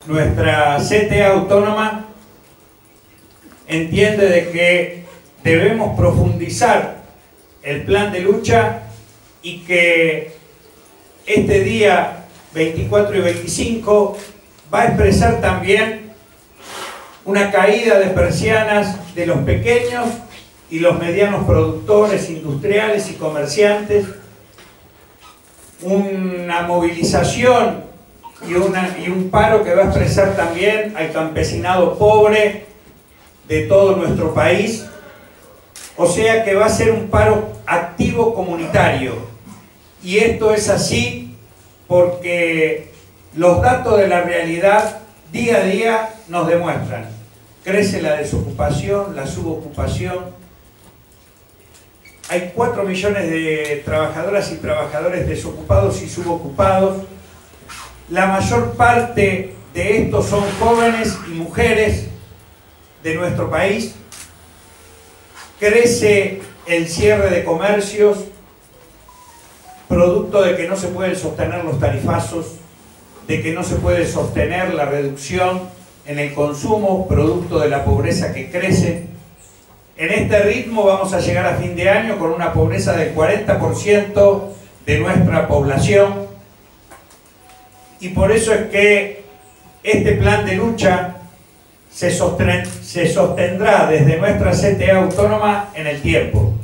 nuestra CTA autónoma entiende de que debemos profundizar el plan de lucha y que este día 24 y 25 va a expresar también una caída de persianas de los pequeños y los medianos productores industriales y comerciantes, una movilización y un paro que va a expresar también al campesinado pobre de todo nuestro país. O sea que va a ser un paro activo comunitario. Y esto es así porque los datos de la realidad día a día nos demuestran. Crece la desocupación, la subocupación. Hay 4 millones de trabajadoras y trabajadores desocupados y subocupados. La mayor parte de estos son jóvenes y mujeres de nuestro país. Crece el cierre de comercios, producto de que no se pueden sostener los tarifazos, de que no se puede sostener la reducción en el consumo, producto de la pobreza que crece. En este ritmo vamos a llegar a fin de año con una pobreza del 40% de nuestra población. Y por eso es que este plan de lucha se sostendrá desde nuestra CTA autónoma en el tiempo.